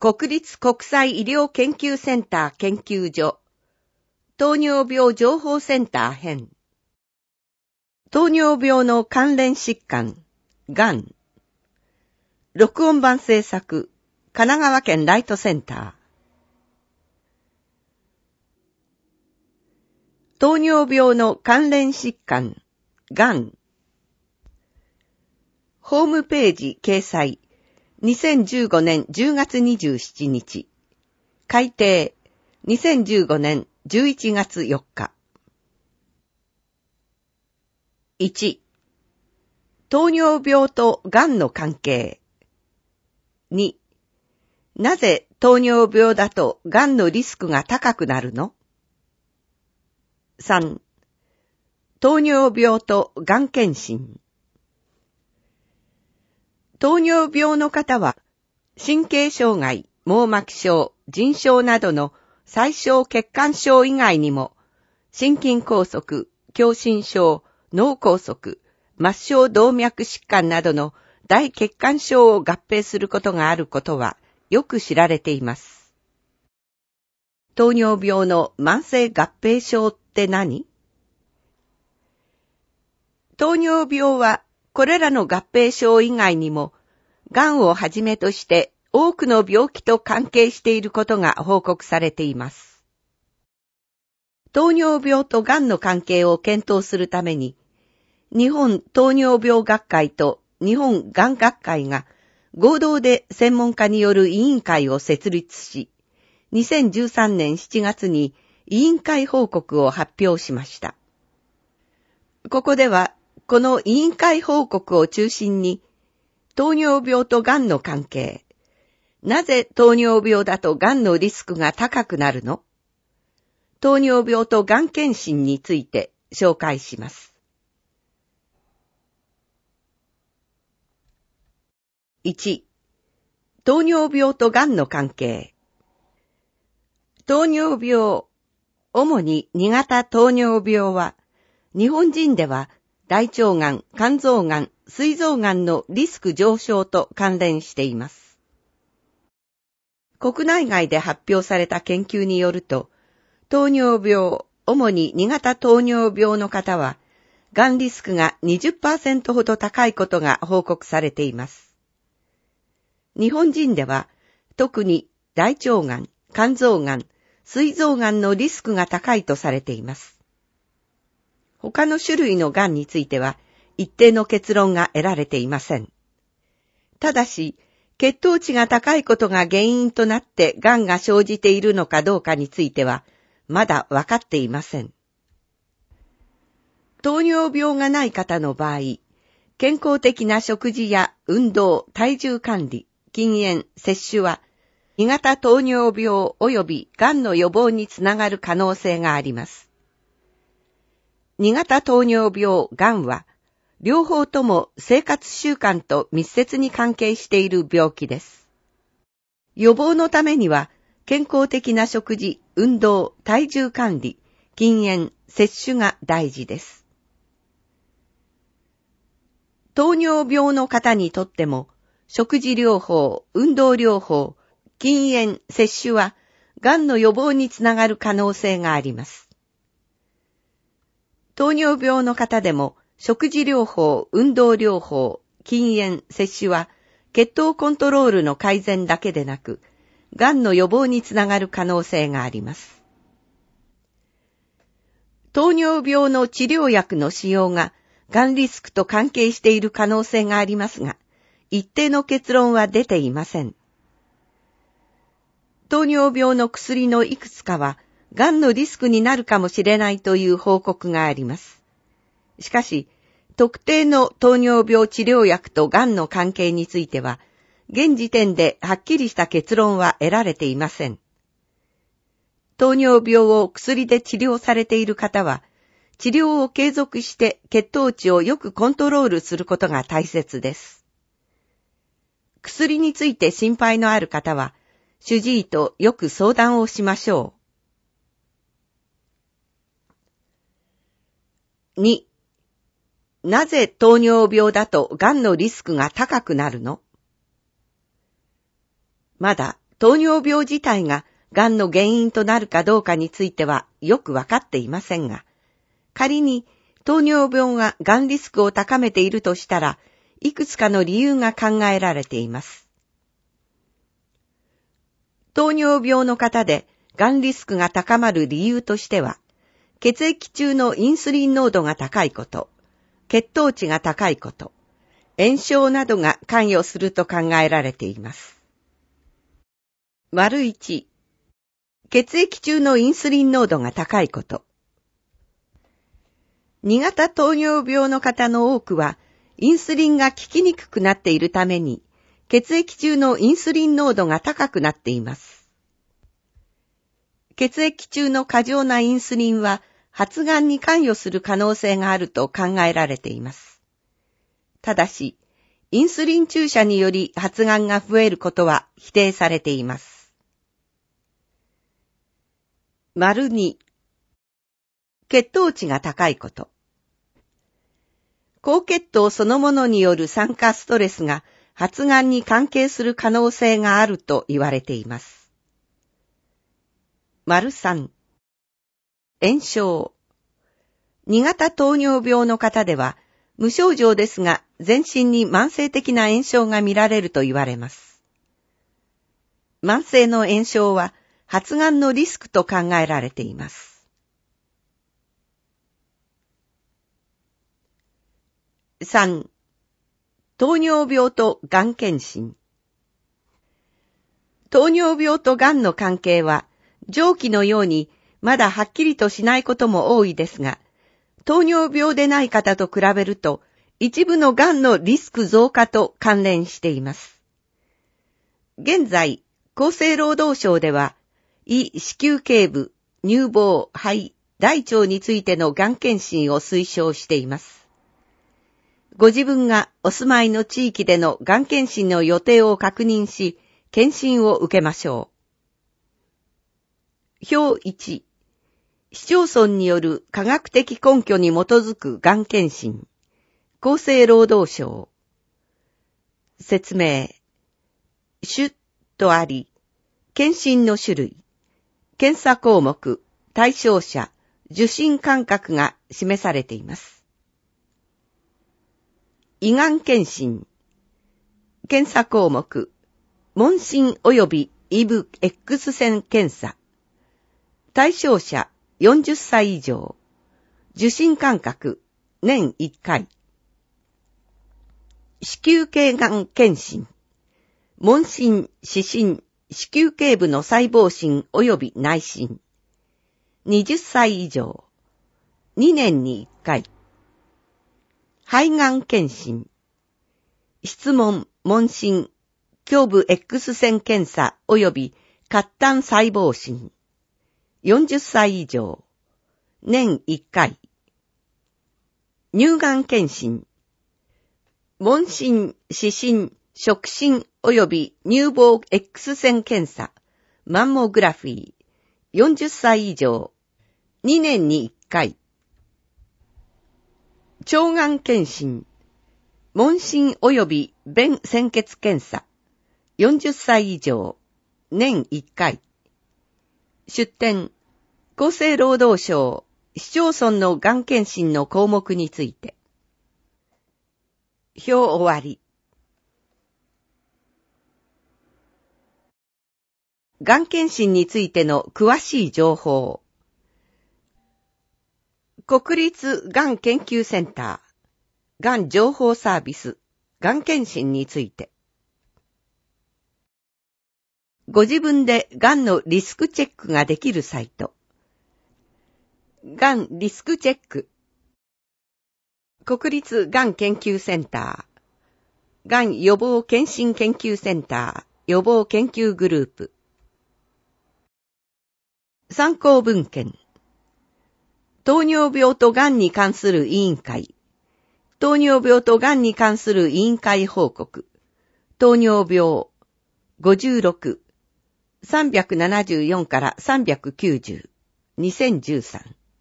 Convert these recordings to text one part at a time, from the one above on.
国立国際医療研究センター研究所糖尿病情報センター編糖尿病の関連疾患がん録音版制作神奈川県ライトセンター糖尿病の関連疾患がんホームページ掲載2015年10月27日改訂2015年11月4日1糖尿病とがんの関係2なぜ糖尿病だとがんのリスクが高くなるの3糖尿病とがん検診糖尿病の方は神経障害、網膜症、腎症などの細小血管症以外にも心筋梗塞、狭心症、脳梗塞、末梢動脈疾患などの大血管症を合併することがあることはよく知られています。糖尿病の慢性合併症って何？糖尿病はこれらの合併症以外にも、がんをはじめとして多くの病気と関係していることが報告されています。糖尿病とがんの関係を検討するために、日本糖尿病学会と日本がん学会が合同で専門家による委員会を設立し、2013年7月に委員会報告を発表しました。ここでは、この委員会報告を中心に、糖尿病とがんの関係、なぜ糖尿病だとがんのリスクが高くなるの？糖尿病とがん検診について紹介します。1、糖尿病とがんの関係。糖尿病、主に2型糖尿病は、日本人では大腸がん、肝臓がん、膵臓がんのリスク上昇と関連しています。国内外で発表された研究によると、糖尿病、主に2型糖尿病の方は、がんリスクが 20% ほど高いことが報告されています。日本人では、特に大腸がん、肝臓がん、膵臓がんのリスクが高いとされています。他の種類のがんについては、一定の結論が得られていません。ただし、血糖値が高いことが原因となってがんが生じているのかどうかについては、まだわかっていません。糖尿病がない方の場合、健康的な食事や運動、体重管理、禁煙、摂取は、2型糖尿病及びがんの予防につながる可能性があります。2型糖尿病、がんは、両方とも生活習慣と密接に関係している病気です。予防のためには、健康的な食事、運動、体重管理、禁煙、摂取が大事です。糖尿病の方にとっても、食事療法、運動療法、禁煙、摂取は、がんの予防につながる可能性があります。糖尿病の方でも、食事療法、運動療法、禁煙、摂取は、血糖コントロールの改善だけでなく、がんの予防につながる可能性があります。糖尿病の治療薬の使用が、がんリスクと関係している可能性がありますが、一定の結論は出ていません。糖尿病の薬のいくつかは、がんのリスクになるかもしれないという報告があります。しかし、特定の糖尿病治療薬とがんの関係については、現時点ではっきりした結論は得られていません。糖尿病を薬で治療されている方は、治療を継続して血糖値をよくコントロールすることが大切です。薬について心配のある方は、主治医とよく相談をしましょう。2、なぜ糖尿病だとがんのリスクが高くなるの？まだ糖尿病自体ががんの原因となるかどうかについてはよくわかっていませんが、仮に糖尿病ががんリスクを高めているとしたら、いくつかの理由が考えられています。糖尿病の方でがんリスクが高まる理由としては、血液中のインスリン濃度が高いこと、血糖値が高いこと、炎症などが関与すると考えられています。1、血液中のインスリン濃度が高いこと。2型糖尿病の方の多くは、インスリンが効きにくくなっているために、血液中のインスリン濃度が高くなっています。血液中の過剰なインスリンは、発がんに関与する可能性があると考えられています。ただし、インスリン注射により発がんが増えることは否定されています。2、血糖値が高いこと。高血糖そのものによる酸化ストレスが発がんに関係する可能性があると言われています。3、炎症。2型糖尿病の方では、無症状ですが全身に慢性的な炎症が見られると言われます。慢性の炎症は発がんのリスクと考えられています。3、糖尿病とがん検診。糖尿病とがんの関係は、上記のようにまだはっきりとしないことも多いですが、糖尿病でない方と比べると、一部のがんのリスク増加と関連しています。現在、厚生労働省では、胃、子宮頸部、乳房、肺、大腸についてのがん検診を推奨しています。ご自分がお住まいの地域でのがん検診の予定を確認し、検診を受けましょう。表1、市町村による科学的根拠に基づくがん検診。厚生労働省。説明。種とあり、検診の種類、検査項目、対象者、受診間隔が示されています。胃がん検診。検査項目、問診及び胃部 X 線検査。対象者、40歳以上。受診間隔、年1回。子宮頸がん検診。問診、視診、子宮頸部の細胞診及び内診。20歳以上。2年に1回。肺がん検診。質問、問診、胸部 X 線検査及び褐炭細胞診。40歳以上。年1回。乳がん検診。問診、視診、触診及び乳房 X 線検査、マンモグラフィー。40歳以上。2年に1回。腸がん検診。問診及び便潜血検査。40歳以上。年1回。出典。厚生労働省、市町村のがん検診の項目について。表終わり。がん検診についての詳しい情報。国立がん研究センター、がん情報サービス、がん検診について。ご自分でがんのリスクチェックができるサイト。がんリスクチェック。国立がん研究センター、がん予防検診研究センター、予防研究グループ。参考文献。糖尿病とがんに関する委員会。糖尿病とがんに関する委員会報告。糖尿病。56。374から390。2013。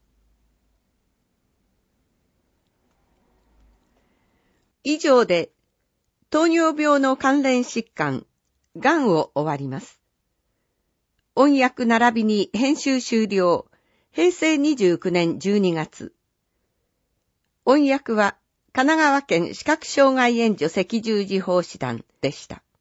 以上で、糖尿病の関連疾患、がんを終わります。 音訳並びに編集終了。平成29年12月。音訳は神奈川県視覚障害援助赤十字奉仕団でした。